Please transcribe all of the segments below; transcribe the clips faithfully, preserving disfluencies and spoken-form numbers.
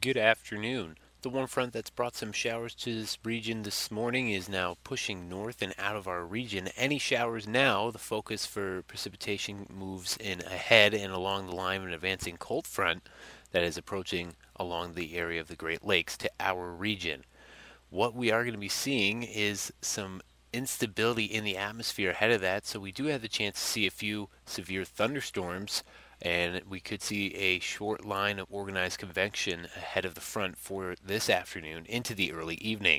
Good afternoon. The warm front that's brought some showers to this region this morning is now pushing north and out of our region. Any showers now, the focus for precipitation moves in ahead and along the line of an advancing cold front that is approaching along the area of the Great Lakes to our region. What we are going to be seeing is some instability in the atmosphere ahead of that, so we do have the chance to see a few severe thunderstorms, and we could see a short line of organized convection ahead of the front for this afternoon into the early evening.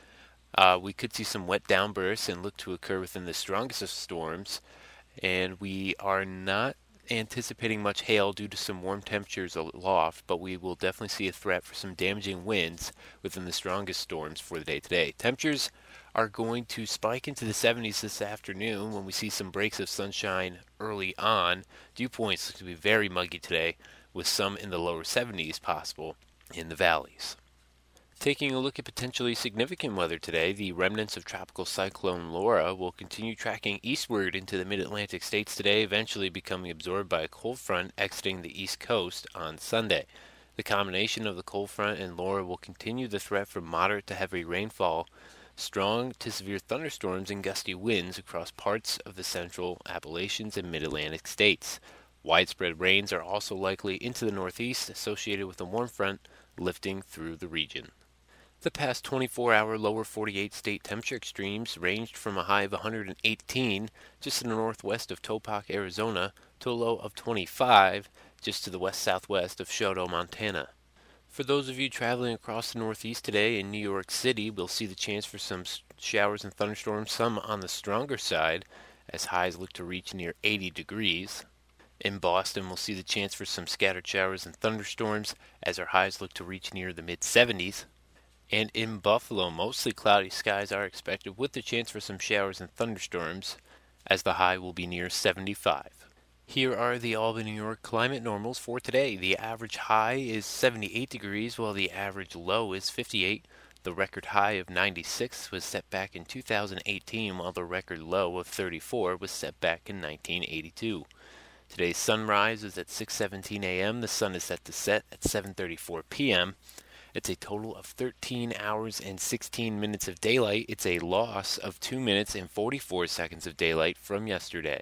Uh, we could see some wet downbursts and look to occur within the strongest of storms, and we are not anticipating much hail due to some warm temperatures aloft, but we will definitely see a threat for some damaging winds within the strongest storms for the day today. Temperatures are going to spike into the seventies this afternoon when we see some breaks of sunshine early on. Dew points look to be very muggy today, with some in the lower seventies possible in the valleys. Taking a look at potentially significant weather today, the remnants of Tropical Cyclone Laura will continue tracking eastward into the mid-Atlantic states today, eventually becoming absorbed by a cold front exiting the east coast on Sunday. The combination of the cold front and Laura will continue the threat for moderate to heavy rainfall, strong to severe thunderstorms, and gusty winds across parts of the central Appalachians and mid-Atlantic states. Widespread rains are also likely into the northeast, associated with a warm front lifting through the region. The past twenty-four hour lower forty-eight state temperature extremes ranged from a high of one hundred eighteen just in the northwest of Topak, Arizona, to a low of twenty-five just to the west-southwest of Choteau, Montana. For those of you traveling across the northeast today in New York City, we'll see the chance for some showers and thunderstorms, some on the stronger side, as highs look to reach near eighty degrees. In Boston, we'll see the chance for some scattered showers and thunderstorms, as our highs look to reach near the mid-seventies. And in Buffalo, mostly cloudy skies are expected with the chance for some showers and thunderstorms, as the high will be near seventy-five. Here are the Albany, New York climate normals for today. The average high is seventy-eight degrees, while the average low is fifty-eight. The record high of ninety-six was set back in two thousand eighteen, while the record low of thirty-four was set back in nineteen eighty-two. Today's sunrise is at six seventeen a m The sun is set to set at seven thirty-four p m It's a total of thirteen hours and sixteen minutes of daylight. It's a loss of two minutes and forty-four seconds of daylight from yesterday.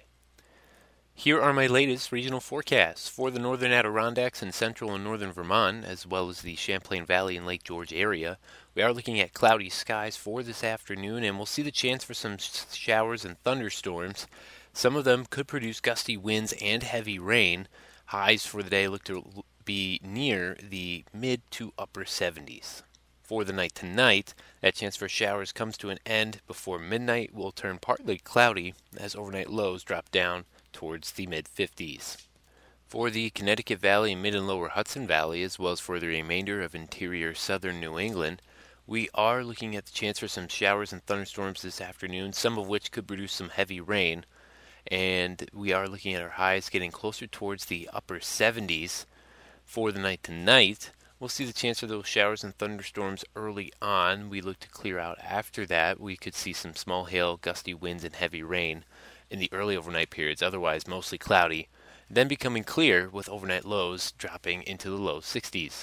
Here are my latest regional forecasts for the northern Adirondacks and central and northern Vermont, as well as the Champlain Valley and Lake George area. We are looking at cloudy skies for this afternoon, and we'll see the chance for some showers and thunderstorms. Some of them could produce gusty winds and heavy rain. Highs for the day look to be near the mid to upper seventies. For the night tonight, that chance for showers comes to an end before midnight. Will turn partly cloudy as overnight lows drop down towards the mid fifties. For the Connecticut Valley and mid and lower Hudson Valley, as well as for the remainder of interior southern New England, we are looking at the chance for some showers and thunderstorms this afternoon, some of which could produce some heavy rain, and we are looking at our highs getting closer towards the upper seventies. For the night tonight, we'll see the chance for those showers and thunderstorms early on. We look to clear out after that. We could see some small hail, gusty winds, and heavy rain in the early overnight periods, otherwise mostly cloudy, then becoming clear with overnight lows dropping into the low sixties.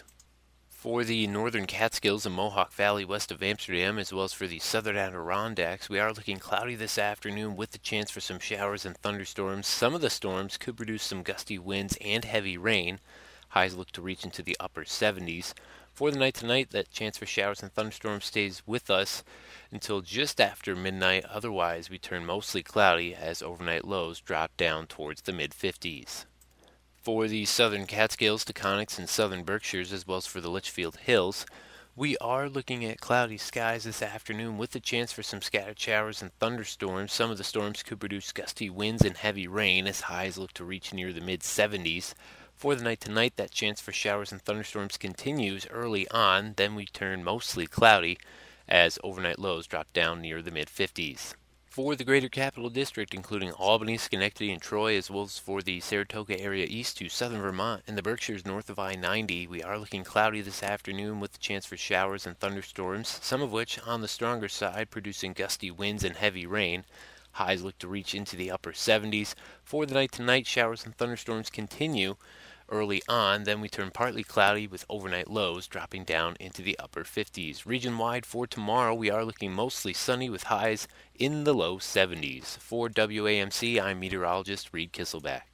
For the northern Catskills and Mohawk Valley west of Amsterdam, as well as for the southern Adirondacks, we are looking cloudy this afternoon with the chance for some showers and thunderstorms. Some of the storms could produce some gusty winds and heavy rain. Highs look to reach into the upper seventies. For the night tonight, that chance for showers and thunderstorms stays with us until just after midnight. Otherwise, we turn mostly cloudy as overnight lows drop down towards the mid fifties. For the southern Catskills, Taconics, and southern Berkshires, as well as for the Litchfield Hills, we are looking at cloudy skies this afternoon with the chance for some scattered showers and thunderstorms. Some of the storms could produce gusty winds and heavy rain as highs look to reach near the mid seventies. For the night tonight, that chance for showers and thunderstorms continues early on, then we turn mostly cloudy as overnight lows drop down near the mid fifties. For the greater capital district, including Albany, Schenectady, and Troy, as well as for the Saratoga area east to southern Vermont and the Berkshires north of I ninety, we are looking cloudy this afternoon with the chance for showers and thunderstorms, some of which on the stronger side, producing gusty winds and heavy rain. Highs look to reach into the upper seventies. For the night tonight, showers and thunderstorms continue early on. Then we turn partly cloudy with overnight lows dropping down into the upper fifties. Region-wide for tomorrow, we are looking mostly sunny with highs in the low seventies. For W A M C, I'm meteorologist Reed Kisselback.